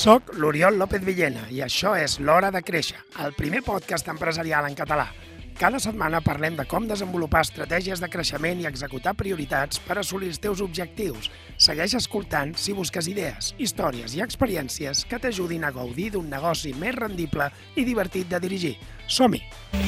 Soc l'Oriol López Villena i això és L'Hora de Créixer, el primer podcast empresarial en català. Cada setmana parlem de com desenvolupar estratègies de creixement i executar prioritats per assolir els teus objectius. Segueix escoltant si busques idees, històries i experiències que t'ajudin a gaudir d'un negoci més rendible i divertit de dirigir. Som-hi!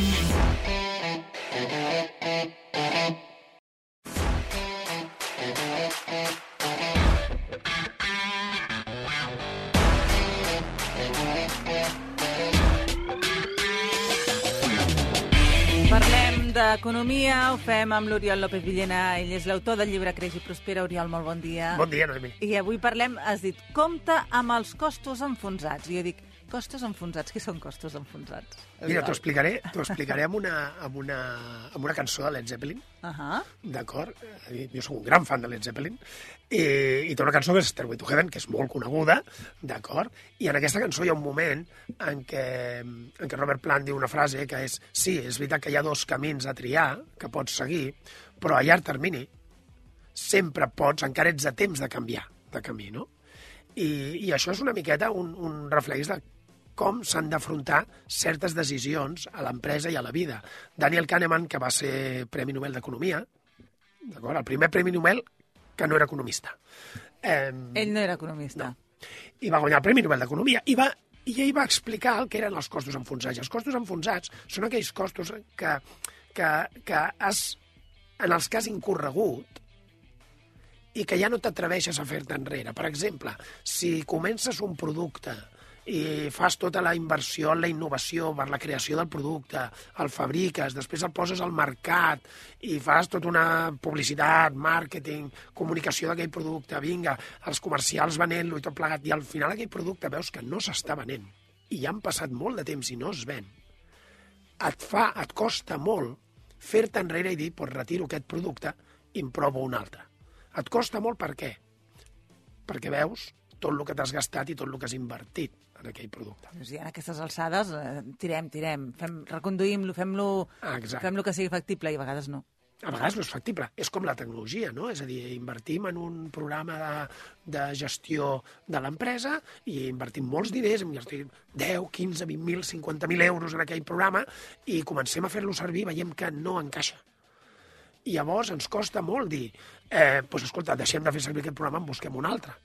Parlem d'economia, ho fem amb l'Oriol López Villena. Ell és l'autor del llibre Creix i Prospera. Oriol, molt bon dia. Bon dia, Noemi. I avui parlem, has dit, compte amb els costos enfonsats. I jo dic, costos enfonsats? Què són costos enfonsats? Mira, t'ho explicaré amb una cançó de Led Zeppelin, d'acord? Jo soc un gran fan de Led Zeppelin, i té una cançó que és Stairway to Heaven, que és molt coneguda, d'acord? I en aquesta cançó hi ha un moment en què Robert Plant diu una frase que és: sí, és veritat que hi ha dos camins a triar que pots seguir, però a llarg termini sempre pots, encara ets a temps de canviar de camí, no? I això és una miqueta un reflex de com s'han d'afrontar certes decisions a l'empresa i a la vida. Daniel Kahneman, que va ser Premi Nobel d'Economia, d'acord? El primer Premi Nobel que no era economista. Ell no era economista. No. I va guanyar el Premi Nobel d'Economia i ell va explicar el que eren els costos enfonsats. I els costos enfonsats són aquells costos en els que has incorregut i que ja no t'atreveixes a fer-te enrere. Per exemple, si comences un producte i fas tota la inversió en la innovació per la creació del producte, el fabriques, després el poses al mercat i fas tota una publicitat, màrqueting, comunicació d'aquell producte, vinga, els comercials venent-lo i tot plegat, i al final aquell producte veus que no s'està venent i ja han passat molt de temps i no es ven. Et costa molt fer-te enrere i dir, pues retiro aquest producte i em provo un altre. Et costa molt per què? Perquè veus tot el que t'has gastat i tot el que has invertit en aquell producte. I en aquestes alçades, tirem, reconduïm-lo, fem-lo que sigui factible, i a vegades no. A vegades no és factible. És com la tecnologia, no? És a dir, invertim en un programa de gestió de l'empresa i invertim molts diners, invertim 10, 15, 20.000, 50.000 euros en aquell programa i comencem a fer-lo servir i veiem que no encaixa. I llavors ens costa molt dir, doncs escolta, deixem de fer servir aquest programa, en busquem un altre.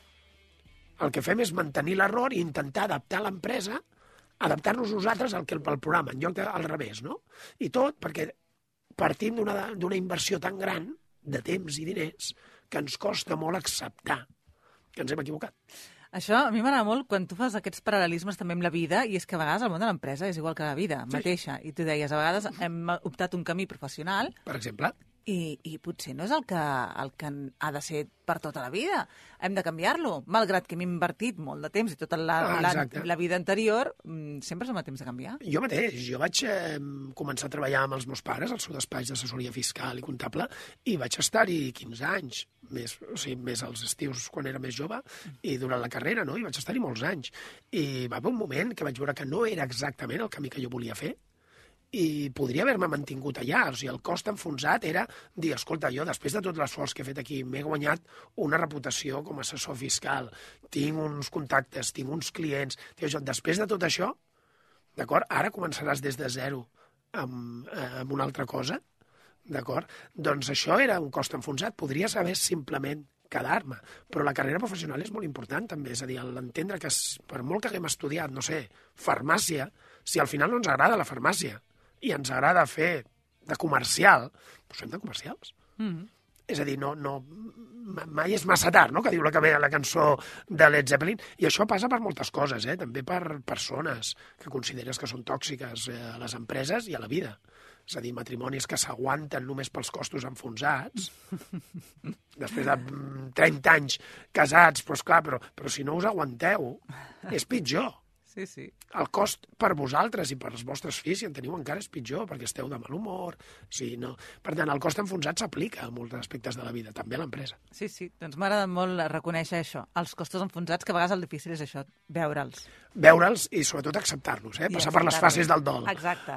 El que fem és mantenir l'error i intentar adaptar l'empresa, adaptar-nos nosaltres al programa, en lloc al revés, no? I tot perquè partim d'una inversió tan gran de temps i diners que ens costa molt acceptar que ens hem equivocat. Això a mi m'agrada molt quan tu fas aquests paral·lelismes també amb la vida, i és que a vegades el món de l'empresa és igual que la vida mateixa. I tu deies, a vegades hem optat un camí professional, per exemple, i potser no és el que ha de ser per tota la vida. Hem de canviar-lo, malgrat que hem invertit molt de temps i tota la vida anterior, sempre som a temps de canviar. Jo mateix, jo vaig començar a treballar amb els meus pares al seu despatx d'assessoria fiscal i comptable i vaig estar-hi 15 anys, més als estius quan era més jove i durant la carrera, no? I vaig estar-hi molts anys. I va haver un moment que vaig veure que no era exactament el camí que jo volia fer, i podria haver-me mantingut allà. O sigui, el cost enfonsat era dir, escolta, jo després de tot l'esforç que he fet aquí m'he guanyat una reputació com a assessor fiscal, tinc uns contactes, tinc uns clients, després de tot això, d'acord, ara començaràs des de zero amb una altra cosa, d'acord? Doncs això era un cost enfonsat, podria saber simplement quedar-me, però la carrera professional és molt important també, és a dir, l'entendre que per molt que haguem estudiat, no sé, farmàcia, si al final no ens agrada la farmàcia, i ens agrada fer de comercial, doncs fem de comercials. És a dir, mai és massa tard, no?, que diu la cançó de Led Zeppelin, i això passa per moltes coses, també per persones que consideres que són tòxiques a les empreses i a la vida. És a dir, matrimonis que s'aguanten només pels costos enfonsats, després de 30 anys casats, però esclar, però si no us aguanteu, és pitjor. Sí, sí. El cost per vosaltres i per els vostres fills, si en teniu encara, és pitjor, perquè esteu de mal humor. Sí, no. Per tant, el cost enfonsat s'aplica a molts aspectes de la vida, també a l'empresa. Sí, sí. Doncs m'ha agradat molt reconèixer això. Els costos enfonsats, que a vegades el difícil és això, veure'ls. Veure'ls i, sobretot, acceptar-los, passar per les fases del dol. Exacte.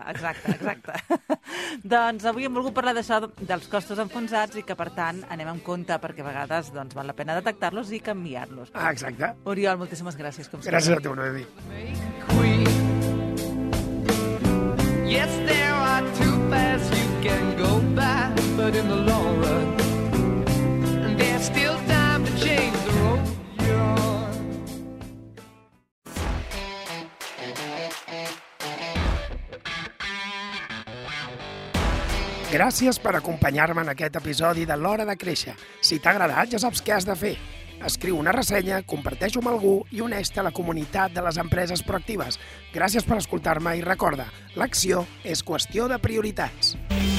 Doncs avui hem volgut parlar d'això, dels costos enfonsats, i que, per tant, anem amb compte, perquè a vegades val la pena detectar-los i canviar-los. Exacte. Oriol, moltíssimes gràcies. Gràcies a tu, Noemi. Yes, there are two paths you can go by, but in the long run, there's still time to change the road you're on. Gràcies per acompanyar-me en aquest episodi de l'Hora de Créixer. Si t'ha agradat, ja saps què has de fer. Escriu una ressenya, comparteix-ho amb algú i uneix-te a la comunitat de les empreses proactives. Gràcies per escoltar-me i recorda, l'acció és qüestió de prioritats.